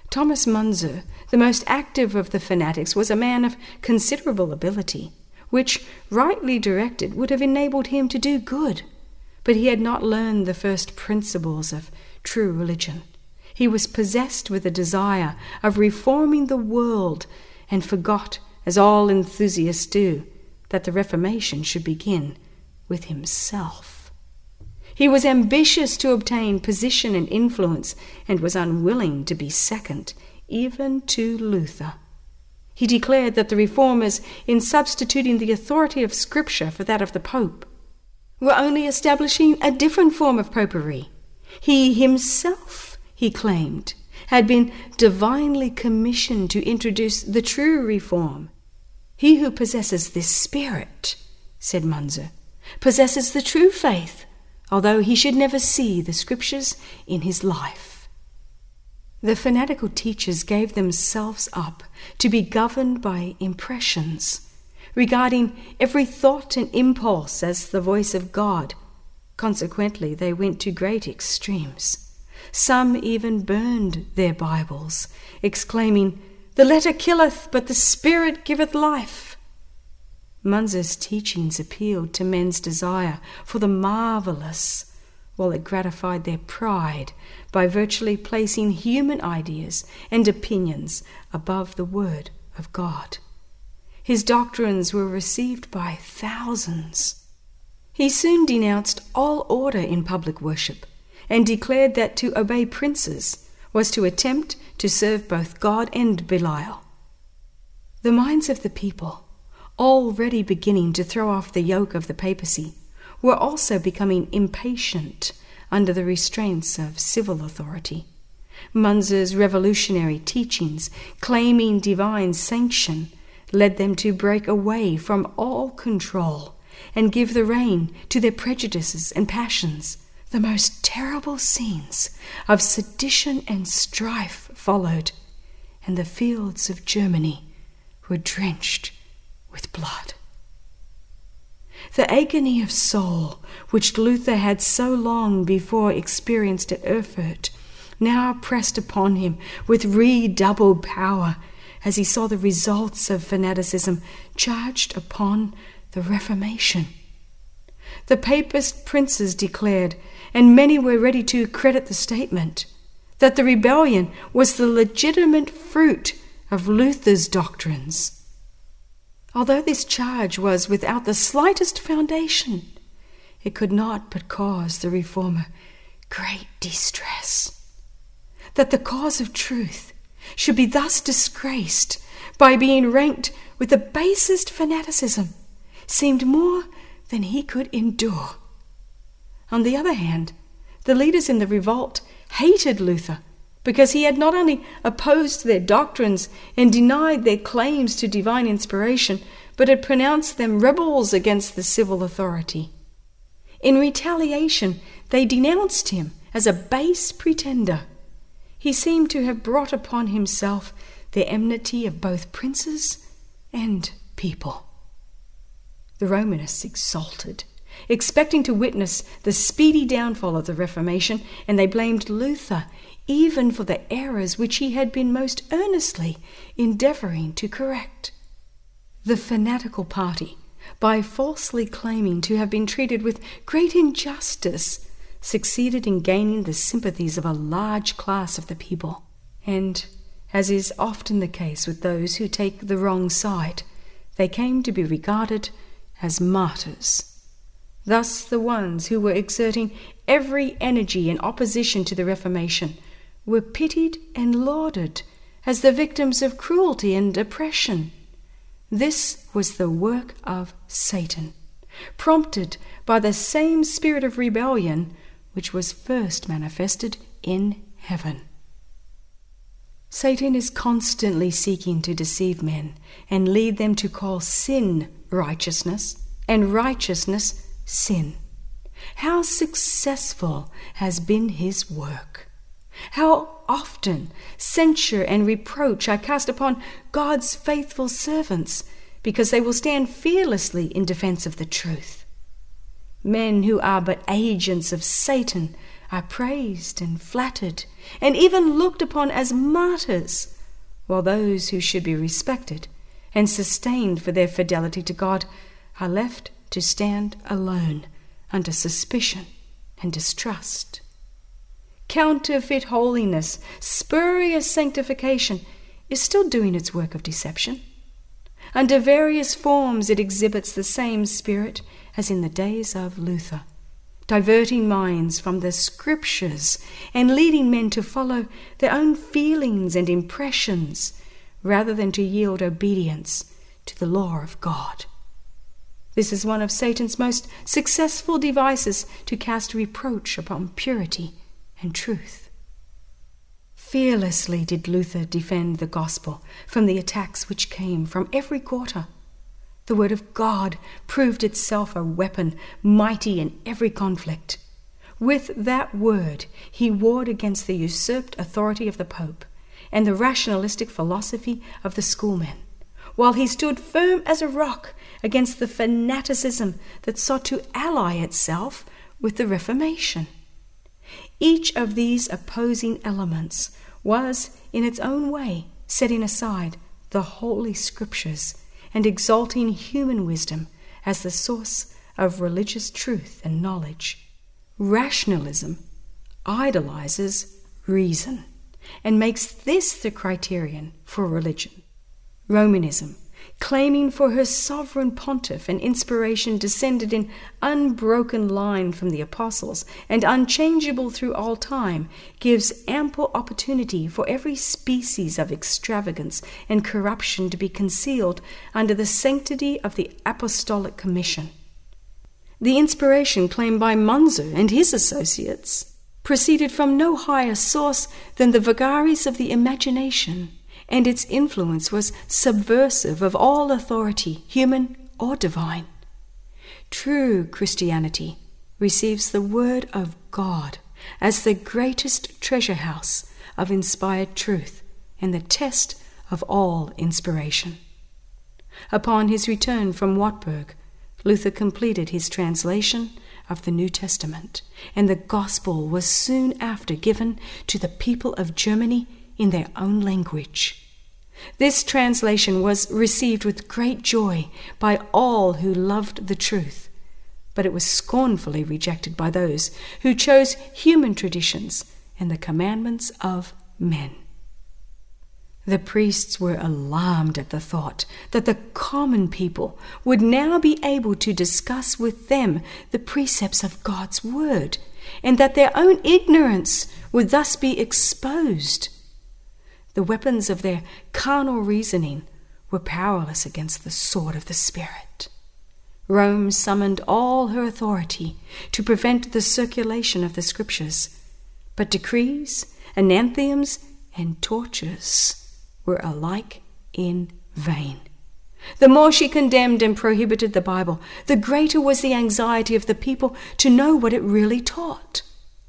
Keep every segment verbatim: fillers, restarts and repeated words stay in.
Thomas Munzer, the most active of the fanatics, was a man of considerable ability, which, rightly directed, would have enabled him to do good. But he had not learned the first principles of true religion. He was possessed with a desire of reforming the world and forgot, as all enthusiasts do, that the Reformation should begin with himself. He was ambitious to obtain position and influence and was unwilling to be second, even to Luther. He declared that the reformers, in substituting the authority of Scripture for that of the Pope, were only establishing a different form of popery. He himself, he claimed, had been divinely commissioned to introduce the true reform. He who possesses this spirit, said Munzer, possesses the true faith, although he should never see the Scriptures in his life. The fanatical teachers gave themselves up to be governed by impressions, regarding every thought and impulse as the voice of God. Consequently, they went to great extremes. Some even burned their Bibles, exclaiming, "The letter killeth, but the Spirit giveth life." Munzer's teachings appealed to men's desire for the marvelous, while it gratified their pride by virtually placing human ideas and opinions above the Word of God. His doctrines were received by thousands. He soon denounced all order in public worship and declared that to obey princes was to attempt to serve both God and Belial. The minds of the people, already beginning to throw off the yoke of the papacy, were also becoming impatient under the restraints of civil authority. Munzer's revolutionary teachings, claiming divine sanction, led them to break away from all control and give the rein to their prejudices and passions. The most terrible scenes of sedition and strife followed, and the fields of Germany were drenched with blood. The agony of soul, which Luther had so long before experienced at Erfurt, now pressed upon him with redoubled power as he saw the results of fanaticism charged upon the Reformation. The papist princes declared, and many were ready to credit the statement, that the rebellion was the legitimate fruit of Luther's doctrines. Although this charge was without the slightest foundation, it could not but cause the reformer great distress. That the cause of truth should be thus disgraced by being ranked with the basest fanaticism seemed more than he could endure. On the other hand, the leaders in the revolt hated Luther because he had not only opposed their doctrines and denied their claims to divine inspiration, but had pronounced them rebels against the civil authority. In retaliation, they denounced him as a base pretender. He seemed to have brought upon himself the enmity of both princes and people. The Romanists exulted, expecting to witness the speedy downfall of the Reformation, and they blamed Luther even for the errors which he had been most earnestly endeavoring to correct. The fanatical party, by falsely claiming to have been treated with great injustice, succeeded in gaining the sympathies of a large class of the people, and, as is often the case with those who take the wrong side, they came to be regarded as martyrs. Thus the ones who were exerting every energy in opposition to the Reformation were pitied and lauded as the victims of cruelty and oppression. This was the work of Satan, prompted by the same spirit of rebellion which was first manifested in heaven. Satan is constantly seeking to deceive men and lead them to call sin righteousness and righteousness sin. How successful has been his work! How often censure and reproach are cast upon God's faithful servants because they will stand fearlessly in defense of the truth. Men who are but agents of Satan are praised and flattered, and even looked upon as martyrs, while those who should be respected and sustained for their fidelity to God are left to stand alone under suspicion and distrust. Counterfeit holiness, spurious sanctification, is still doing its work of deception. Under various forms it exhibits the same spirit as in the days of Luther, diverting minds from the Scriptures and leading men to follow their own feelings and impressions rather than to yield obedience to the law of God. This is one of Satan's most successful devices to cast reproach upon purity and truth. Fearlessly did Luther defend the gospel from the attacks which came from every quarter. The word of God proved itself a weapon mighty in every conflict. With that word he warred against the usurped authority of the Pope and the rationalistic philosophy of the schoolmen, while he stood firm as a rock against the fanaticism that sought to ally itself with the Reformation. Each of these opposing elements was, in its own way, setting aside the Holy Scriptures and exalting human wisdom as the source of religious truth and knowledge. Rationalism idolizes reason and makes this the criterion for religion. Romanism, claiming for her sovereign pontiff an inspiration descended in unbroken line from the apostles and unchangeable through all time, gives ample opportunity for every species of extravagance and corruption to be concealed under the sanctity of the apostolic commission. The inspiration claimed by Munzer and his associates proceeded from no higher source than the vagaries of the imagination, and its influence was subversive of all authority, human or divine. True Christianity receives the Word of God as the greatest treasure house of inspired truth and the test of all inspiration. Upon his return from Wartburg, Luther completed his translation of the New Testament, and the gospel was soon after given to the people of Germany in their own language. This translation was received with great joy by all who loved the truth, but it was scornfully rejected by those who chose human traditions and the commandments of men. The priests were alarmed at the thought that the common people would now be able to discuss with them the precepts of God's word, and that their own ignorance would thus be exposed. The weapons of their carnal reasoning were powerless against the sword of the Spirit. Rome summoned all her authority to prevent the circulation of the Scriptures, but decrees, anathemas, and tortures were alike in vain. The more she condemned and prohibited the Bible, the greater was the anxiety of the people to know what it really taught.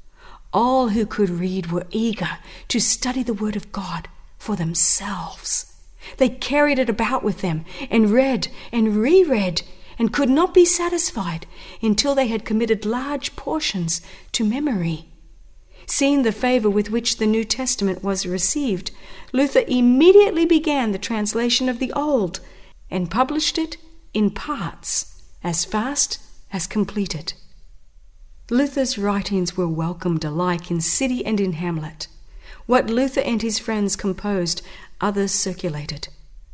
All who could read were eager to study the Word of God for themselves. They carried it about with them and read and reread and could not be satisfied until they had committed large portions to memory. Seeing the favor with which the New Testament was received, Luther immediately began the translation of the Old and published it in parts as fast as completed. Luther's writings were welcomed alike in city and in hamlet. What Luther and his friends composed, others circulated.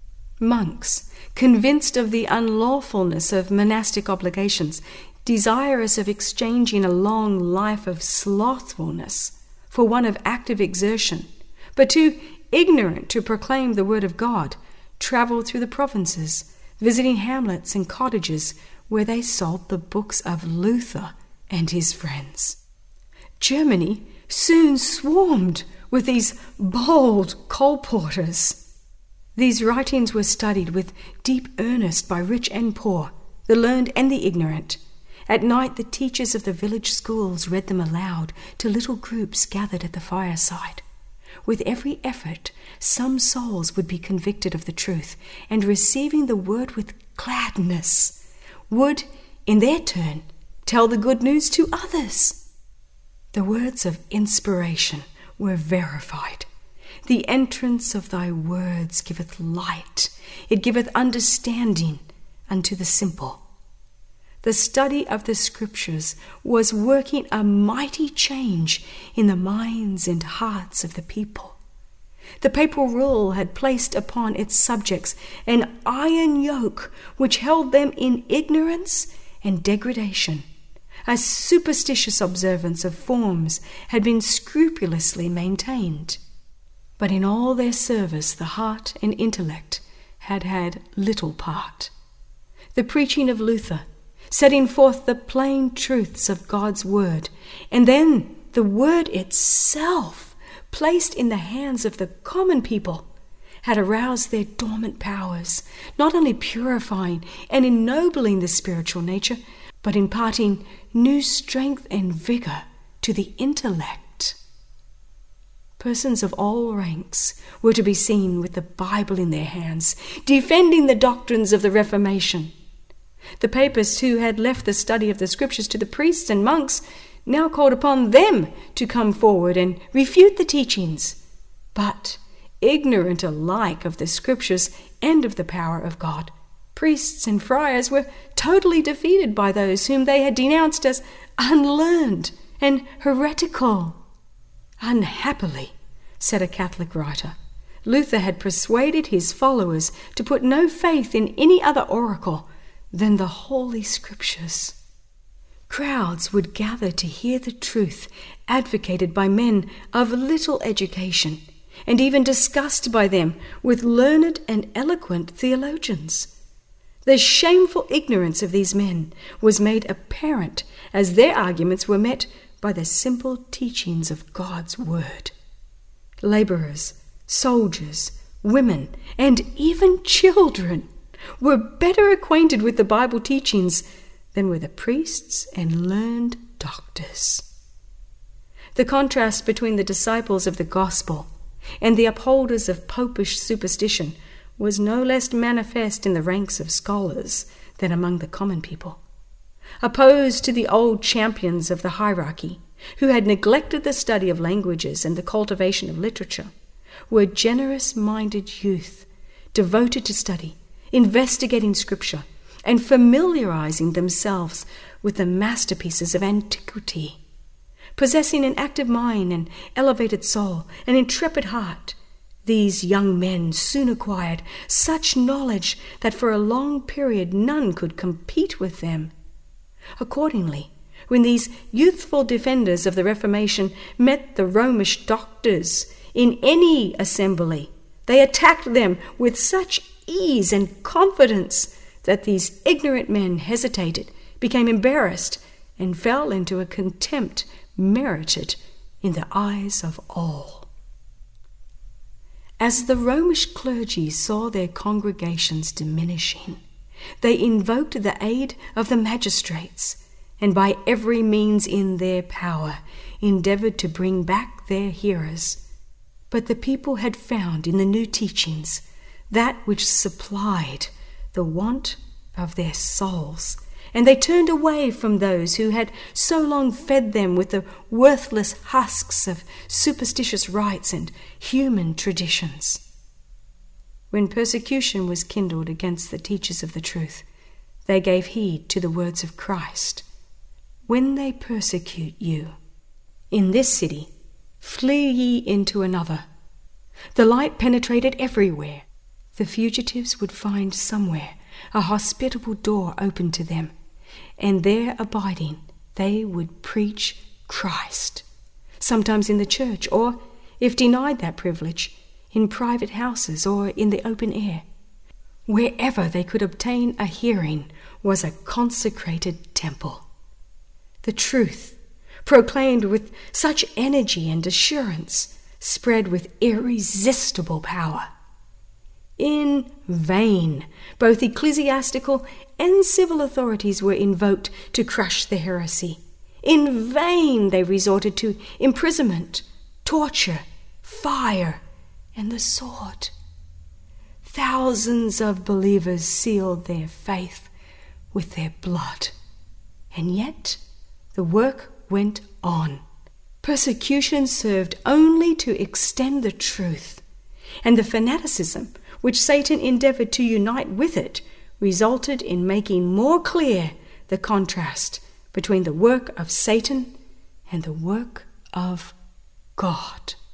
Monks, convinced of the unlawfulness of monastic obligations, desirous of exchanging a long life of slothfulness for one of active exertion, but too ignorant to proclaim the word of God, traveled through the provinces, visiting hamlets and cottages where they sold the books of Luther and his friends. Germany soon swarmed with these bold colporteurs. These writings were studied with deep earnest by rich and poor, the learned and the ignorant. At night the teachers of the village schools read them aloud to little groups gathered at the fireside. With every effort, some souls would be convicted of the truth, and receiving the word with gladness, would, in their turn, tell the good news to others. The words of inspiration were verified. The entrance of thy words giveth light, it giveth understanding unto the simple. The study of the Scriptures was working a mighty change in the minds and hearts of the people. The papal rule had placed upon its subjects an iron yoke which held them in ignorance and degradation. A superstitious observance of forms had been scrupulously maintained. But in all their service the heart and intellect had had little part. The preaching of Luther, setting forth the plain truths of God's word, and then the word itself, placed in the hands of the common people, had aroused their dormant powers, not only purifying and ennobling the spiritual nature, but imparting new strength and vigor to the intellect. Persons of all ranks were to be seen with the Bible in their hands, defending the doctrines of the Reformation. The papists who had left the study of the Scriptures to the priests and monks now called upon them to come forward and refute the teachings. But, ignorant alike of the Scriptures and of the power of God, priests and friars were totally defeated by those whom they had denounced as unlearned and heretical. Unhappily, said a Catholic writer, Luther had persuaded his followers to put no faith in any other oracle than the Holy Scriptures. Crowds would gather to hear the truth advocated by men of little education, and even discussed by them with learned and eloquent theologians. The shameful ignorance of these men was made apparent as their arguments were met by the simple teachings of God's word. Laborers, soldiers, women, and even children were better acquainted with the Bible teachings than were the priests and learned doctors. The contrast between the disciples of the gospel and the upholders of popish superstition was no less manifest in the ranks of scholars than among the common people. Opposed to the old champions of the hierarchy, who had neglected the study of languages and the cultivation of literature, were generous-minded youth, devoted to study, investigating Scripture, and familiarizing themselves with the masterpieces of antiquity. Possessing an active mind, an elevated soul, an intrepid heart, these young men soon acquired such knowledge that for a long period none could compete with them. Accordingly, when these youthful defenders of the Reformation met the Romish doctors in any assembly, they attacked them with such ease and confidence that these ignorant men hesitated, became embarrassed, and fell into a contempt merited in the eyes of all. As the Romish clergy saw their congregations diminishing, they invoked the aid of the magistrates, and by every means in their power endeavored to bring back their hearers. But the people had found in the new teachings that which supplied the want of their souls, and they turned away from those who had so long fed them with the worthless husks of superstitious rites and human traditions. When persecution was kindled against the teachers of the truth, they gave heed to the words of Christ. When they persecute you in this city, flee ye into another. The light penetrated everywhere. The fugitives would find somewhere a hospitable door open to them, and there abiding they would preach Christ, sometimes in the church, or, if denied that privilege, in private houses or in the open air. Wherever they could obtain a hearing was a consecrated temple. The truth, proclaimed with such energy and assurance, spread with irresistible power. In vain, both ecclesiastical and civil authorities were invoked to crush the heresy. In vain they resorted to imprisonment, torture, fire, and the sword. Thousands of believers sealed their faith with their blood, and yet the work went on. Persecution served only to extend the truth, and the fanaticism which Satan endeavored to unite with it resulted in making more clear the contrast between the work of Satan and the work of God.